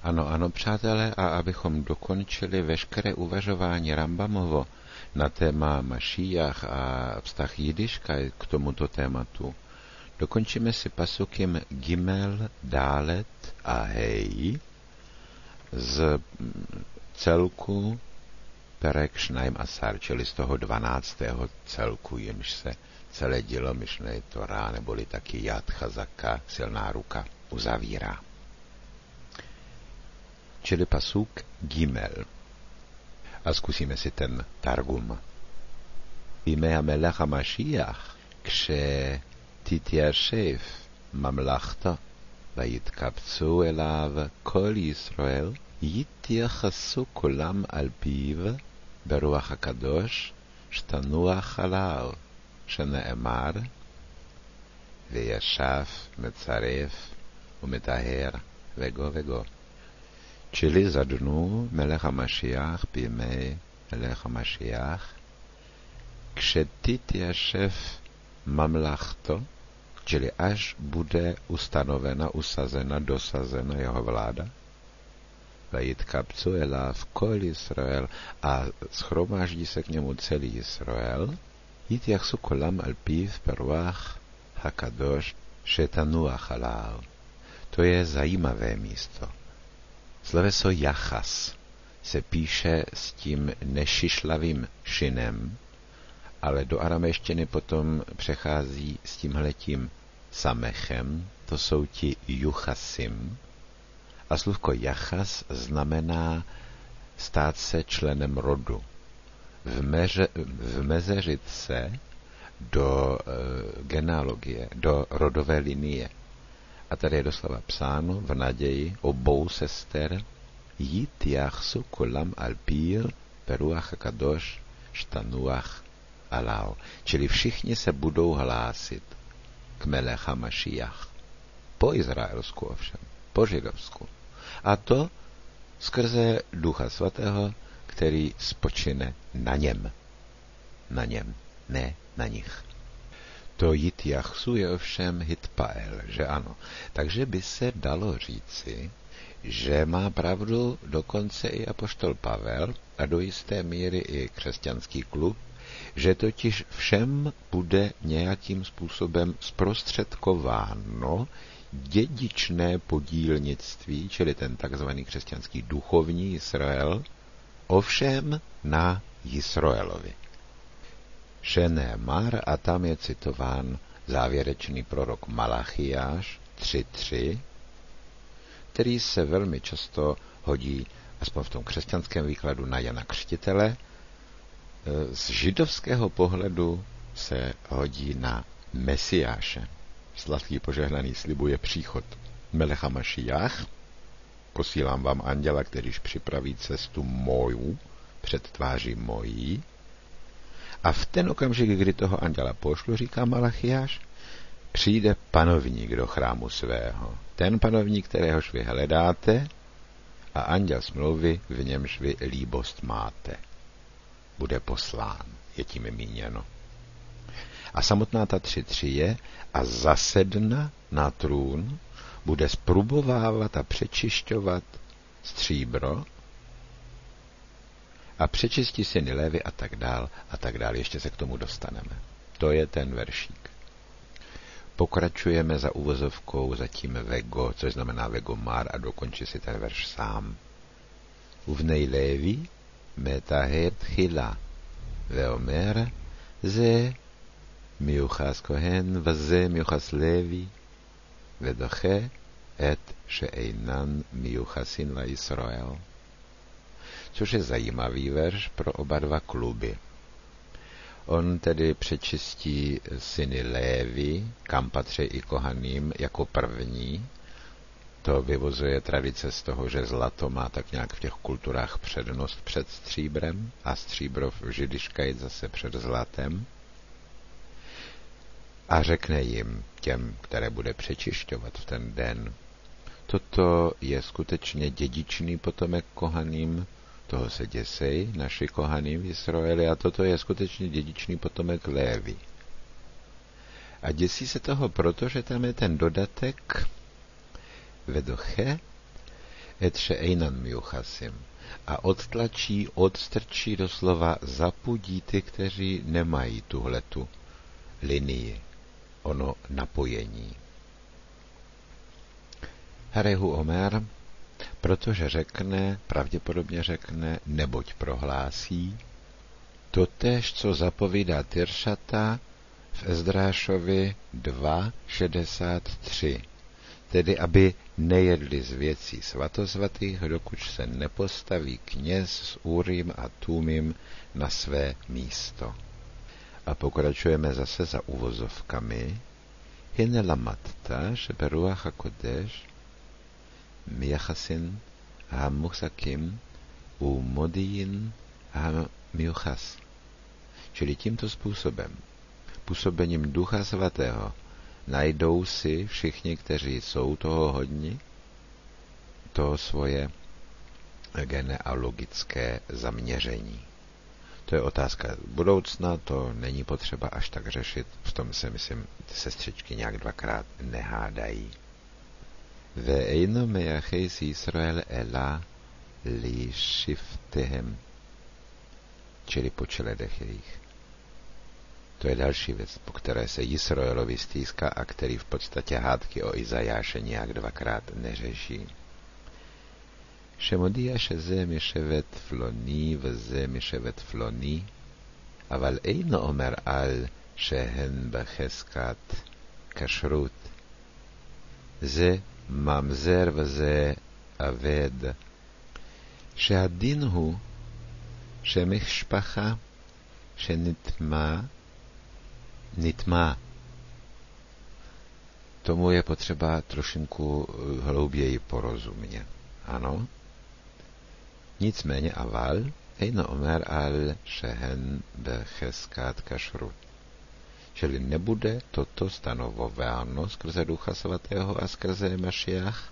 Ano, přátelé, a abychom dokončili veškeré uvažování Rambamovo na téma Mašíjach a vztah Jidiška k tomuto tématu, dokončíme si pasukem Gimel, Dálet a Hej z celku Perek Šnaim Asar, čili z toho 12. celku, jimž se celé dílo Mišnej Torá, neboli taky Jad Chazaka, silná ruka, uzavírá. Čili pasuk Gimel. A zkusíme si ten targum. Biמי המלך המשיח, כשתתיישב ממלכתו ויתקבצו אליו כל ישראל, יתייחסו כולם על פיו ברוח הקדוש שתנוח עליו, שנאמר וישב מצרף ומטהר וגו וגו. Čili za dnu Melech HaMashiach, biמי Melech HaMashiach, כשתתיישב ממלכתו, čili až bude ustanovena, usazena, dosazena jeho vláda, ויתקבצו אליו כל ישראל, a schromáždí se k němu celý Israel, יתייחסו כולם על פיו ברוח הקדוש שתנוח עליו. To je zajímavé místo. Sloveso jachas se píše s tím nešišlavým šinem, ale do aramejštiny potom přechází s tímhletím samechem, to jsou ti juchasim. A slovko jachas znamená stát se členem rodu. Vmezeřit se do genealogie, do rodové linie. A tady je doslova psáno v naději obou sester Yitjachsu kulam al-pir beruach hakadosh shtanuach alau. Čili všichni se budou hlásit k Melech HaMashiach. Po izraelsku ovšem, po židovsku. A to skrze Ducha Svatého, který spočine na něm. Na něm, ne na nich. To Yitjachsu je ovšem hitpael, že ano. Takže by se dalo říci, že má pravdu dokonce i apoštol Pavel a do jisté míry i křesťanský klub, že totiž všem bude nějakým způsobem zprostředkováno dědičné podílnictví, čili ten takzvaný křesťanský duchovní Izrael, ovšem na Jisroelovi. Šenémar, a tam je citován závěrečný prorok Malachiáš 3.3, který se velmi často hodí, aspoň v tom křesťanském výkladu, na Jana Křtitele. Z židovského pohledu se hodí na Mesiáše. Sladký požehnaný slibuje příchod Melech HaMashiach. Posílám vám anděla, kterýž připraví cestu moju před tváří mojí. A v ten okamžik, kdy toho anděla pošlu, říká Malachiáš, přijde panovník do chrámu svého. Ten panovník, kteréhož vy hledáte, a anděl smlouvy, v němž vy líbost máte. Bude poslán, je tím míněno. A samotná ta 3.3 je a zasedna na trůn, bude sprubovávat a přečišťovat stříbro a přečistí syny Lévy a tak dál, a tak dál. Ještě se k tomu dostaneme. To je ten veršík. Pokračujeme za uvozovkou zatím vego, což znamená vegomar, a dokončí si ten verš sám. Uvnej Lévi metaher tchila veomer ze miuchas kohen vze miuchas Lévi vedoche et sheeinan miuchasin va Israel. Což je zajímavý verš pro oba dva kluby. On tedy přečistí syny Lévy, kam patří i kohaním, jako první. To vyvozuje tradice z toho, že zlato má tak nějak v těch kulturách přednost před stříbrem a stříbro v židiška je zase před zlatem. A řekne jim, těm, které bude přečišťovat v ten den, toto je skutečně dědičný potomek kohaním, toho se děsej, naši kohaní v Izraeli, a toto je skutečně dědičný potomek Lévy. A děsí se toho proto, že tam je ten dodatek vedoche et she'einan miuchasim, a odstrčí doslova, zapudí ty, kteří nemají tuhletu linii, ono napojení. Harehu Omer, protože pravděpodobně řekne, neboť prohlásí, totéž, co zapovídá Tiršata v Ezdrášovi 2.63, tedy aby nejedli z věcí svatosvatých, dokud se nepostaví kněz s Úrim a Tumim na své místo. A pokračujeme zase za uvozovkami. Hine lamatta sheberuach hakodesh miyachasin hamuchakim u modiin hamiuchas. Čili tímto způsobem, působením Ducha Svatého, najdou si všichni, kteří jsou toho hodni, to svoje genealogické zaměření. To je otázka budoucna, to není potřeba až tak řešit, v tom se, myslím, ty sestřičky nějak dvakrát nehádají. Ve'eino mejacheis Yisrael ela li shiftehem, čili po čeledech jejich. To je další věc, po které se Jisraelovi stýská a který v podstatě hádky o Izajáše nějak dvakrát neřeší. שמודיע שזה משבט פלוני וזה משבט פלוני, אבל אינו אומר על שהן בחזקת כשרות. זה ממזר וזה עבד. שהדין הוא שמשפחה שנטמע, tomu je potřeba trošinku hlouběji porozumět. Ano? Nicméně aval, eino omer al shehen becheskat kashrut. Čili nebude toto stanovováno skrze Ducha Svatého a skrze Mašiach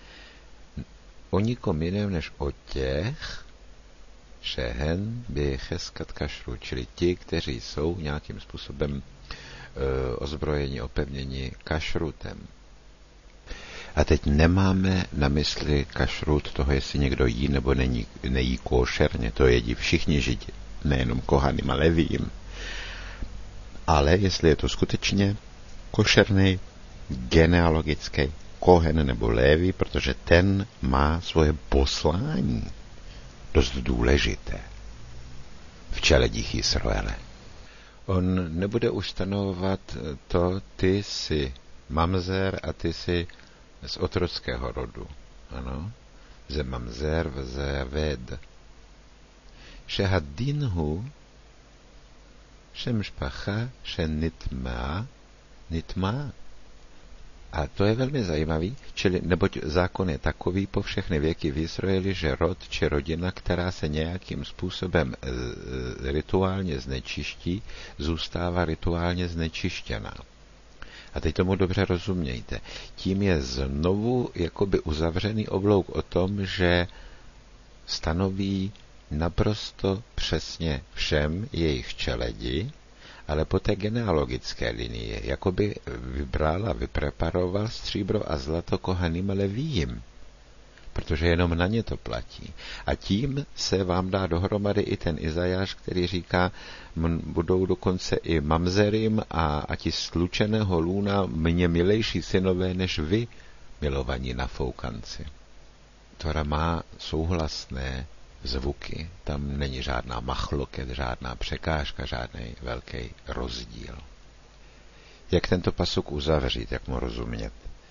o nikom jiném než o těch, shehen becheskat kashrut, čili ti, kteří jsou nějakým způsobem ozbrojeni, opevněni kašrutem. A teď nemáme na mysli kašrut toho, jestli někdo jí nebo nejí košerně, to jedí všichni židi, nejenom kohanim a levím. Ale jestli je to skutečně košerný, genealogický kohen nebo léví, protože ten má svoje poslání dost důležité v čeledích Jisroele. On nebude už stanovovat to, ty jsi mamzer a ty jsi z otrockého rodu. Ano? Ze mamzer v ze ved. Shehadinhu shemšpacha nitma. A to je velmi zajímavý, čili neboť zákon je takový po všechny věky v Izraeli, že rod či rodina, která se nějakým způsobem rituálně znečiští, zůstává rituálně znečištěná. A teď tomu dobře rozumějte. Tím je znovu jakoby uzavřený oblouk o tom, že stanoví naprosto přesně všem jejich čeledi, ale po té genealogické linii, jakoby vybral a vypreparoval stříbro a zlato kohanim a levíjim, protože jenom na ně to platí. A tím se vám dá dohromady i ten Izajáš, který říká, budou dokonce i mamzerim a ti slučeného lůna mně milejší synové než vy, milovaní nafoukanci. Tora má souhlasné zvuky, tam není žádná machloket, žádná překážka, žádný velký rozdíl. Jak tento pasuk uzavřít, jak mu rozumět?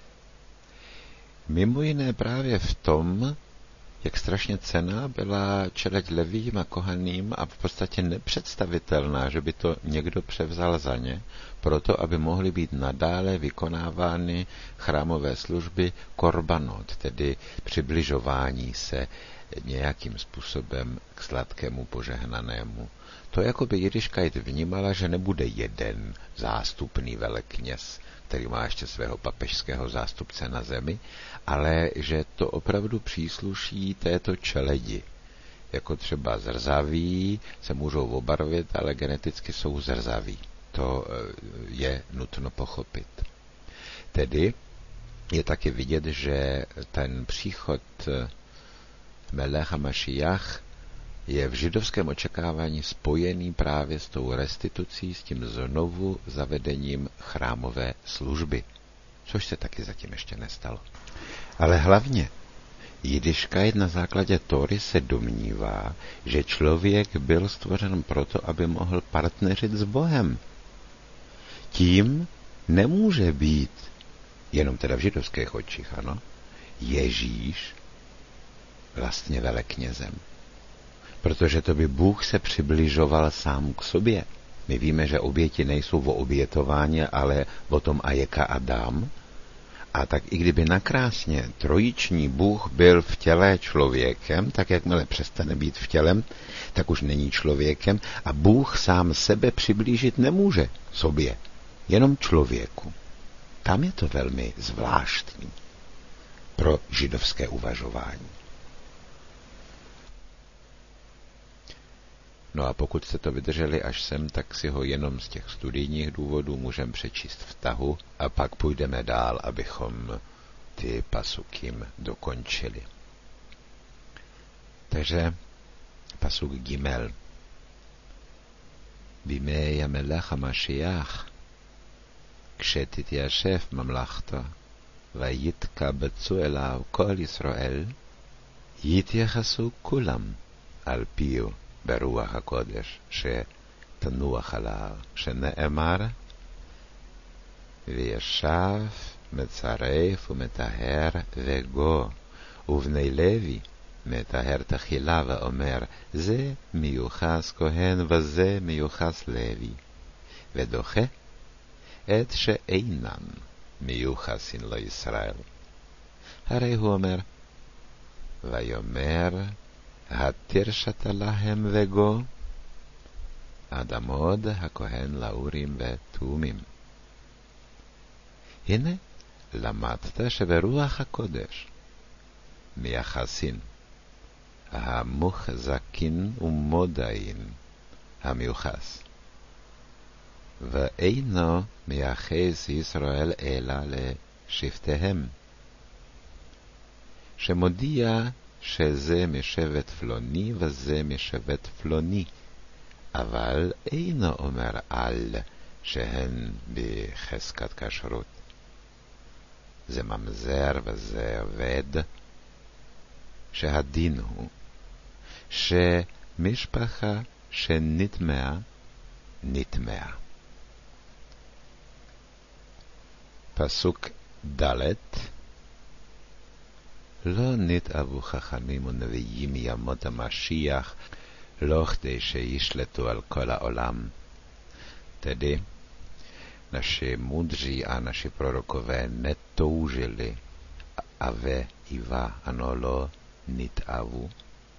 Mimo jiné právě v tom, jak strašně cenná byla čeleď levím a kohaným a v podstatě nepředstavitelná, že by to někdo převzal za ně, proto aby mohly být nadále vykonávány chrámové služby korbanot, tedy přibližování se nějakým způsobem k sladkému požehnanému. To jako by Jidiškajt vnímala, že nebude jeden zástupný velekněz, který má ještě svého papežského zástupce na zemi, ale že to opravdu přísluší této čeledi. Jako třeba zrzaví se můžou obarvit, ale geneticky jsou zrzaví. To je nutno pochopit. Tedy je taky vidět, že ten příchod Melech HaMashiach je v židovském očekávání spojený právě s tou restitucí, s tím znovu zavedením chrámové služby, což se taky zatím ještě nestalo. Ale hlavně Jidiškajt na základě Tóry se domnívá, že člověk byl stvořen proto, aby mohl partneřit s Bohem. Tím nemůže být, jenom teda v židovských očích, ano, Ježíš vlastně veleknězem. Protože to by Bůh se přibližoval sám k sobě. My víme, že oběti nejsou o obětování, ale o tom Ajeka Adam. A tak i kdyby nakrásně trojiční Bůh byl v těle člověkem, tak jakmile přestane být v tělem, tak už není člověkem a Bůh sám sebe přiblížit nemůže sobě, jenom člověku. Tam je to velmi zvláštní pro židovské uvažování. No a pokud jste to vydrželi až sem, tak si ho jenom z těch studijních důvodů můžeme přečíst v tahu a pak půjdeme dál, abychom ty pasukim dokončili. Takže pasuk Gimel. Bimei Melech HaMashiach, כשתתיישב ממלכתו, ויתקבצו אליו כל ישראל, יתייחסו כולם על פיו ברוח הקודש שתנוח עליו, שנאמר וישב מצרף ומטהר וגו, ובני לוי מטהר תחילה ואומר זה מיוחס כהן וזה מיוחס לוי, ודוחה את שאינן מיוחסין לישראל. הרי הוא אומר ויאמר התרשת להם וגו עד עמוד הכהן לאורים ותומים. הנה למדת שברוח הקודש מייחסין המוחזקין ומודעין המיוחס, ואינו מייחס ישראל אלא לשבטיהם, שמודיע שזה משבט פלוני וזה משבט פלוני, אבל אינו אומר על שהן בחזקת כשרות. זה ממזר וזה עובד, שהדין הוא שמשפחה שנטמעה נטמעה. פסוק ד' לא נתאבו חכמים ונביאים ימות המשיח, לא כדי שישלטו על כל העולם. Tedy naši mudří a naši prorokové netoužili ave iva anolo nitavu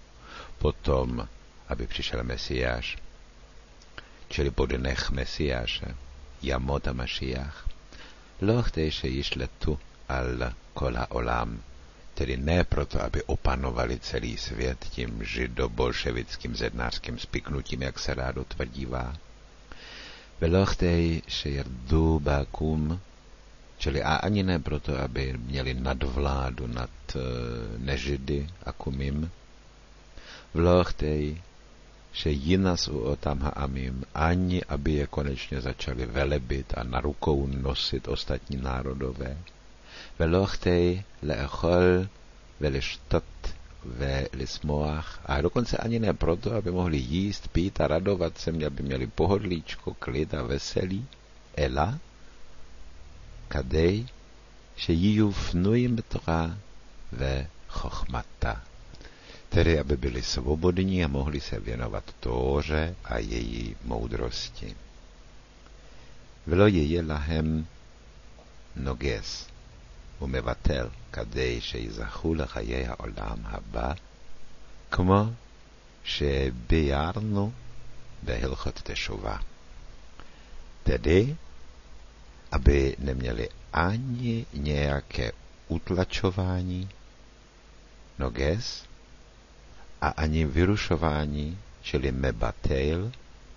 potom, aby přišel Mesiáš, čili po dnech Mesiáše, Yamot HaMashiach, lo chtej sheyishletu al kol ha'olam, tedy ne proto, aby opanovali celý svět tím židobolševickým zednářským spiknutím, jak se rádo tvrdívá. Velo chtej sheyardu ba'akum, čili a ani ne proto, aby měli nadvládu nad nežidy akumim. Velo chtej sheyinasu otam ha'amim, ani aby je konečně začali velebit a na rukou nosit ostatní národové. Velo chtej le'echol velishtot velismoach, a dokonce ani ne proto, aby mohli jíst, pít a radovat se, aby měli pohodlíčko, klid a veselí. Ela kadej sheyiyu fnuyim b'torah vechochmata, tedy aby byli svobodní a mohli se věnovat Tóře a její moudrosti. Velo yeje lahem noges ומבטל כדי שיזכו לחיי העולם הבא, כמו שביארנו בהלכות תשובה. Tedy, aby neměli ani nějaké utlačování, noges, a ani vyrušování, čili mebatel,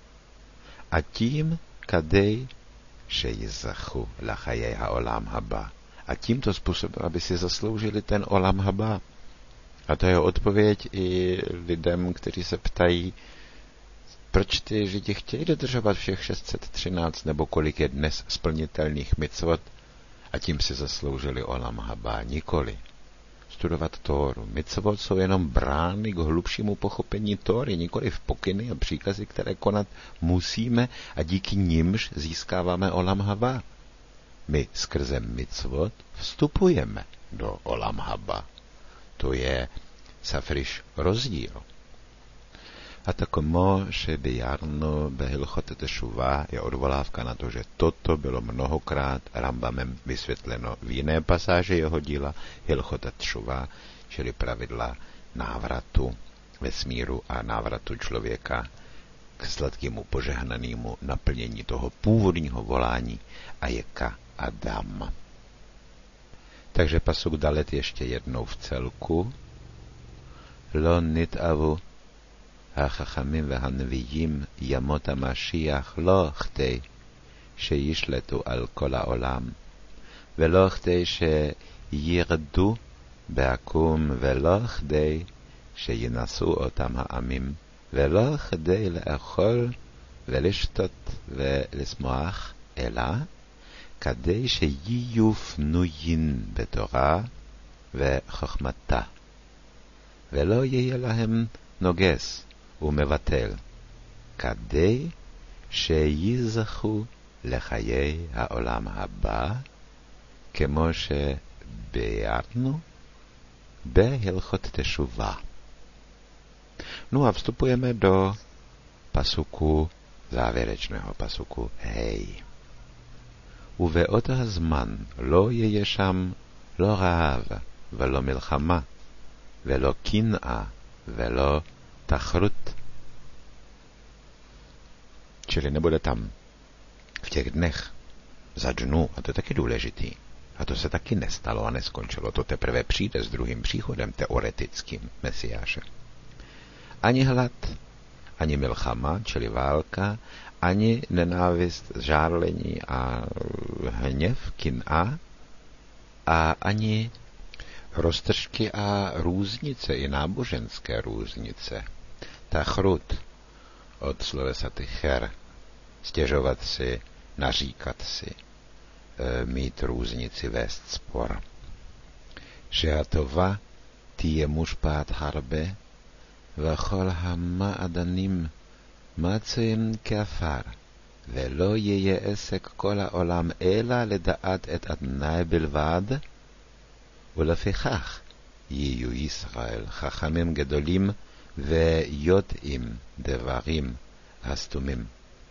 a tím kadej shejizachu lachayei ha'olam haba. A tímto způsobem, aby si zasloužili ten olam haba, A to je odpověď i lidem, kteří se ptají, proč ty Židi chtějí dodržovat všech 613 nebo kolik je dnes splnitelných micvot a tím si zasloužili olam haba. Nikoli. Studovat Tóru. Micvot jsou jenom brány k hlubšímu pochopení Tóry, nikoli v pokyny a příkazy, které konat musíme a díky nimž získáváme olam haba. My skrze micvot vstupujeme do olam haba. To je safriš rozdíl. A takomo, že by Jarno Behilchot Tešuva je odvolávka na to, že toto bylo mnohokrát Rambamem vysvětleno v jiné pasáži jeho díla Hilchot Tešuva, čili pravidla návratu vesmíru a návratu člověka k sladkému požehnanému naplnění toho původního volání Ajeka Adam. Takže pasuk dalet ještě jednou v celku. Lo nitavu החכמים והנביאים ימות המשיח לא כדי שישלטו על כל העולם ולא כדי שירדו בעקום ולא כדי שינסו אותם העמים ולא כדי לאכול ולשתות ולשמוח אלא כדי שיהיו פנויים בתורה וחוכמתה ולא יהיה להם נוגס ומבטל, כדי שיזכו לחיי העולם הבא, כמו שביארנו בהלכות תשובה. No a vstupujeme do pasuku, závěrečného pasuku hej. ובאותו הזמן לא יהיה שם לא רעב ולא מלחמה ולא קנאה ולא tachrut. Čili nebude tam v těch dnech za dnu, a to je taky důležitý. A to se taky nestalo a neskončilo. To teprve přijde s druhým příchodem teoretickým Mesiáše. Ani hlad, ani milchama, čili válka, ani nenávist, žárlení a hněv, kin'a, a ani roztržky a různice, i náboženské různice. Tachrut, od slovesa tycher, stěžovat si, naříkat si, mít různici, vést spor. Sheatova tije mushpat harbe, vachol hama'adanim מצויים כעפר, ולא יהיה עסק כל העולם אלא לדעת את אדוני בלבד, ולפיכך יהיו ישראל חכמים גדולים ויודעים דברים הסתומים.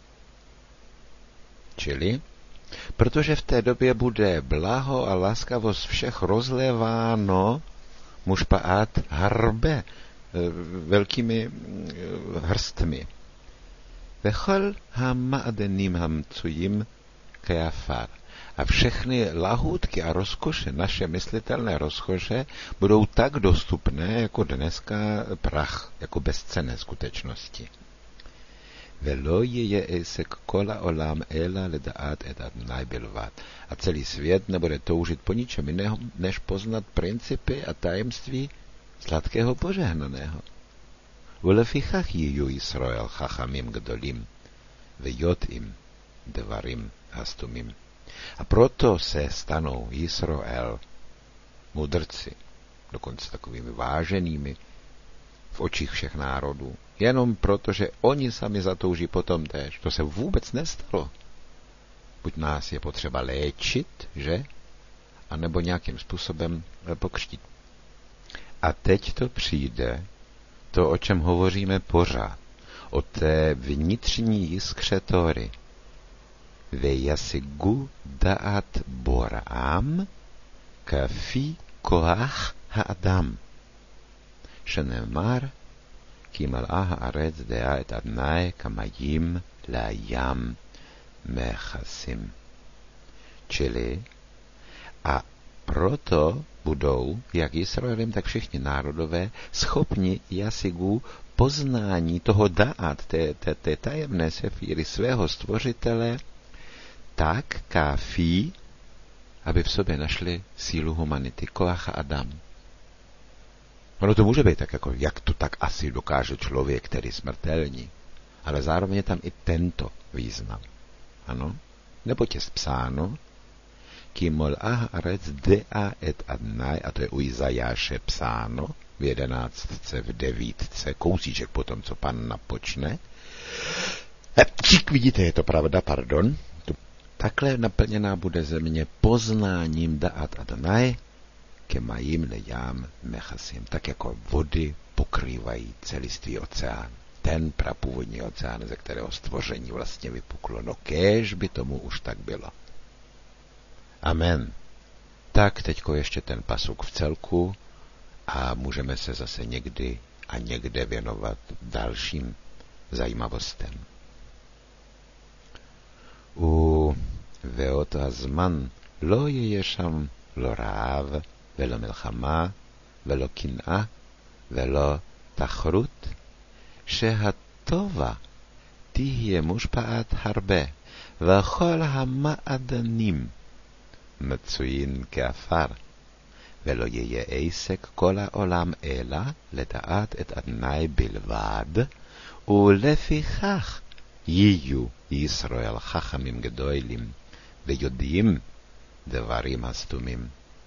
Čili, protože v té době bude blaho a laskavost všech rozléváno mušpaát harbe, velkými hrstmi. Vechol hama'adenim hamcujim kajafar. A všechny lahůdky a rozkoše, naše myslitelné rozkoše, budou tak dostupné, jako dneska prach, jako bezcenné skutečnosti. Velo je esek kola olam ela ledaat et adnai bilvat. A celý svět nebude toužit po ničem jiného, než poznat principy a tajemství sladkého požehnaného. Ulefichach jiju Israel chachamim gdolim, vejod'im devarim hastumim. A proto se stanou Israel mudrci, dokonce takovými váženými v očích všech národů, jenom proto, že oni sami zatouží potom též. To se vůbec nestalo. Buď nás je potřeba léčit, že? A nebo nějakým způsobem pokřtít. A teď to přijde, to, o čem hovoříme pořád, o té vnitřní jiskře Tóry. Vejasigu da'at bora'am kafi koach ha'adam. Shenemar ki mal'a ha'aretz de'a et adnai kamayim la'yam mechasim. Čili a proto budou, jak Israelim, tak všichni národové, schopni jasigu poznání toho da'at, té tajemné sefíry svého stvořitele, tak káfí, aby v sobě našli sílu humanity, koach Adam. Ono to může být tak, jako, jak to tak asi dokáže člověk, který smrtelní. Ale zároveň je tam i tento význam. Ano? Neboť je psáno, ki mol'a haaretz dea et Adonai, a to je u Izajáše psáno, v 11, v 9, kousíček po tom, co Panna počne. Vidíte, je to pravda, pardon. Takhle naplněná bude země poznáním da'at Adonai, kemayim lejam mechasim. Tak jako vody pokrývají celistvý oceán. Ten prapůvodní oceán, ze kterého stvoření vlastně vypuklo. No kéž by tomu už tak bylo. Amen. Tak teďko ještě ten pasuk v celku a můžeme se zase někdy a někde věnovat dalším zajímavostem. ואותו הזמן לא יהיה שם לא רעב ולא מלחמה ולא קנאה ולא תחרות, שהטובה תהיה מושפעת הרבה וכל המעדנים מצויים כאפר, ולא יהיה עסק כל העולם אלא לדעת את אדוני בלבד, ולפיכך יהיו ישראל חכמים גדולים ויודעים דברים הסתומים,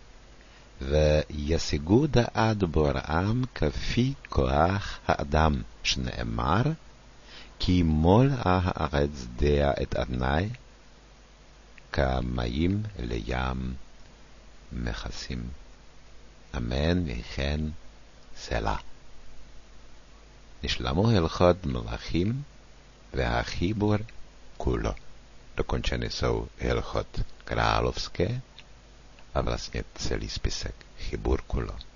וישיגו דעת בוראם כפי כוח האדם, שנאמר, כי מולאה הארץ דעה את אדוני, כמים לים מכסים. אמן וכן סלה. נשלמו הלכות מלכים והחיבור kulo. Dokončeny jsou hilchot královské a vlastně celý spisek Chibur kulo.